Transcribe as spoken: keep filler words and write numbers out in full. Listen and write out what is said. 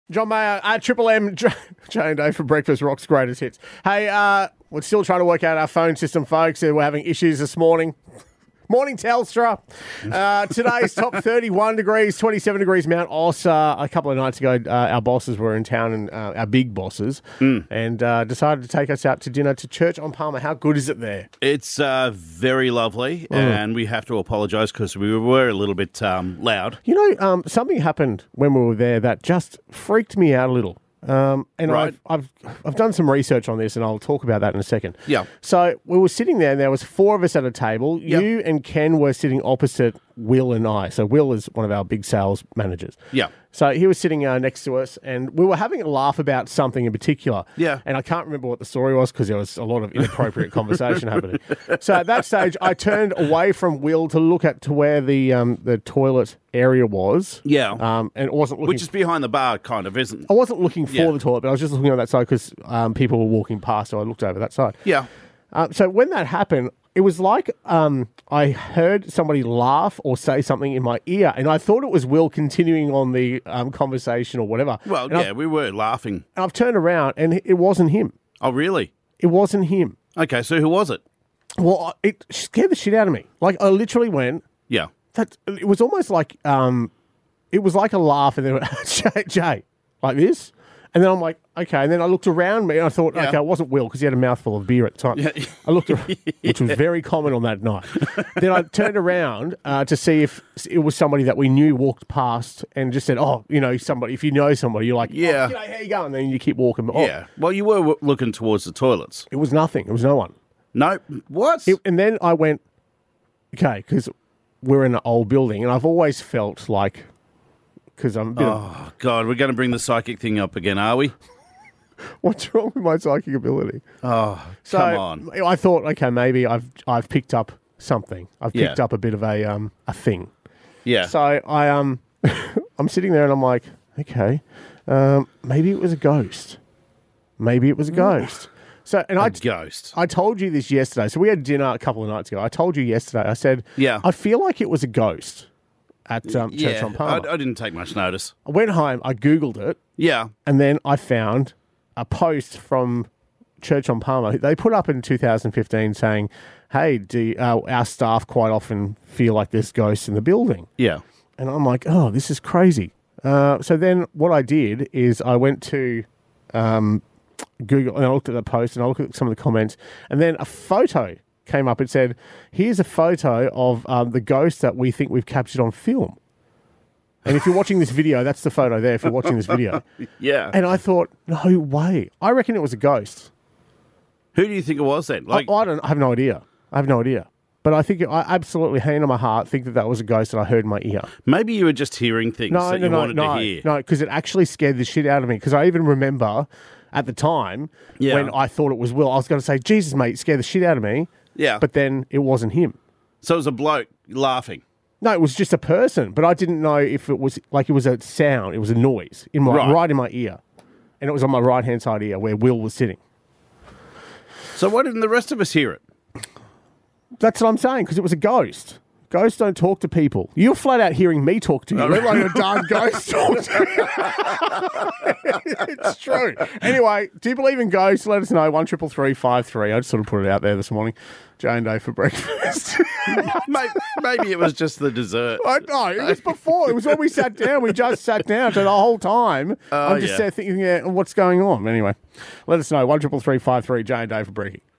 John Mayer at Triple M, J and Dave for breakfast, Rock's greatest hits. Hey, uh, we're still trying to work out our phone system, folks. We're having issues this morning. Morning, Telstra. Uh, today's top thirty-one degrees, twenty-seven degrees Mount Os. Uh, a couple of nights ago, uh, our bosses were in town, and uh, our big bosses, mm. and uh, decided to take us out to dinner to Church on Palmer. How good is it there? It's uh, very lovely, mm. and we have to apologise because we were a little bit um, loud. You know, um, something happened when we were there that just freaked me out a little. Um, and right. I've, I've I've done some research on this, and I'll talk about that in a second. Yeah. So we were sitting there, and there was four of us at a table. Yep. You and Ken were sitting opposite Will and I. So Will is one of our big sales managers. Yeah. So he was sitting uh, next to us, and we were having a laugh about something in particular. Yeah. And I can't remember what the story was because there was a lot of inappropriate conversation happening. So at that stage, I turned away from Will to look at to where the um, the toilet area was. Yeah. Um, and it wasn't looking. Which is behind the bar, kind of, isn't it? I wasn't looking for Yeah. the toilet, but I was just looking on that side because um, people were walking past, so I looked over that side. Yeah. Uh, so when that happened, it was like um, I heard somebody laugh or say something in my ear, and I thought it was Will continuing on the um, conversation or whatever. Well, and yeah, I've, we were laughing. and I've turned around, and it wasn't him. Oh, really? It wasn't him. Okay, so who was it? Well, it scared the shit out of me. Like, I literally went, Yeah. that. It was almost like, um, it was like a laugh, and then Jay, Jay, like this. And then I'm like, okay. And then I looked around me and I thought, Yeah. okay, it wasn't Will because he had a mouthful of beer at the time. Yeah. I looked around, which was very common on that night. Then I turned around uh, to see if it was somebody that we knew walked past and just said, oh, you know, somebody, if you know somebody, you're like, Yeah. oh, g'day, how you going? And then you keep walking. Oh, Yeah. Well, you were w- looking towards the toilets. it was nothing. It was no one. No. What? It, and then I went, okay, because we're in an old building and I've always felt like, because I'm a bit of, Oh, God, we're going to bring the psychic thing up again, are we? what's wrong with my psychic ability? Oh, So come on. I thought, okay, maybe I've I've picked up something. I've picked Yeah. up a bit of a um a thing. Yeah. So I um I'm sitting there and I'm like, okay, um, maybe it was a ghost. Maybe it was a ghost. So and a I ghost. I told you this yesterday. So we had dinner a couple of nights ago. I told you yesterday. I said, Yeah. I feel like it was a ghost at um, Church yeah, on I, Palmer. I didn't take much notice. I went home. I googled it. Yeah. And then I found a post from Church on Palmer. They put up in two thousand fifteen saying, hey, do uh, our staff quite often feel like there's ghosts in the building? Yeah. And I'm like, oh, this is crazy. Uh, so then what I did is I went to um, Google and I looked at the post and I looked at some of the comments, and then a photo came up. It said, here's a photo of um, the ghost that we think we've captured on film. And if you're watching this video, that's the photo there if you're watching this video. Yeah. And I thought, no way. I reckon it was a ghost. Who do you think it was then? Like, I, I don't. I have no idea. I have no idea. But I think I absolutely, hand on my heart, think that that was a ghost that I heard in my ear. maybe you were just hearing things No, that no, you no, wanted no, to hear. no, because it actually scared the shit out of me. Because I even remember at the time Yeah. when I thought it was Will, I was going to say, Jesus, mate, it scared the shit out of me. Yeah. But then it wasn't him. So it was a bloke laughing. No, it was just a person. But I didn't know if it was like it was a sound. It was a noise in my Right. right, in my ear, and it was on my right hand side ear where Will was sitting. So why didn't the rest of us hear it? That's what I'm saying, because it was a ghost. Ghosts don't talk to people. You're flat out hearing me talk to you, let alone a darn ghost talk to you. It's true. Anyway, do you believe in ghosts? Let us know. One triple three five three. I just sort of put it out there this morning. J and Dave for breakfast. maybe, maybe it was just the dessert. I know. It was before. It was when we sat down. We just sat down. So the whole time, Oh, I'm just yeah. there thinking, yeah, what's going on? Anyway, let us know. One triple three five three. J and Dave for breaking.